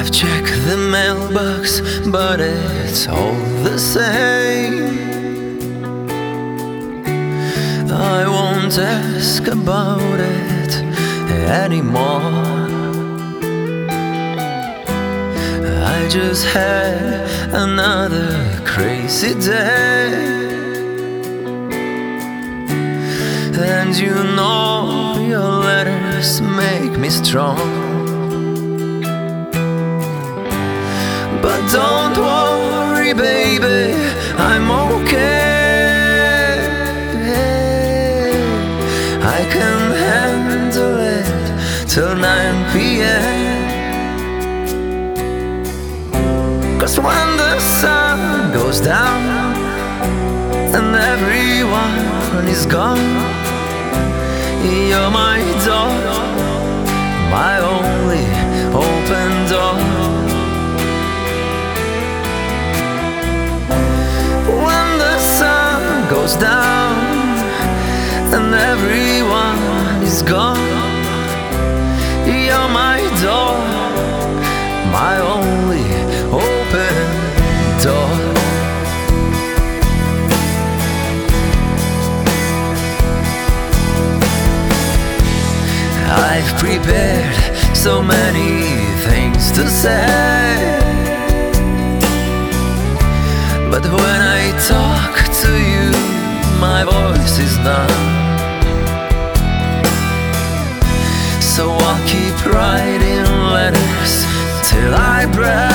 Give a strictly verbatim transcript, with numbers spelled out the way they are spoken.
I've checked the mailbox, but it's all the same. I won't ask about it anymore. I just had another crazy day. And you know your letters make me strong. But don't worry, baby, I'm okay. I can handle it till nine p m 'Cause when the sun goes down and everyone is gone, you're my door, my only open door. When the sun goes down and everyone is gone, you're my door, my only open door. I've prepared so many things to say, but when I talk to you, my voice is numb. So I'll keep writing letters till I break.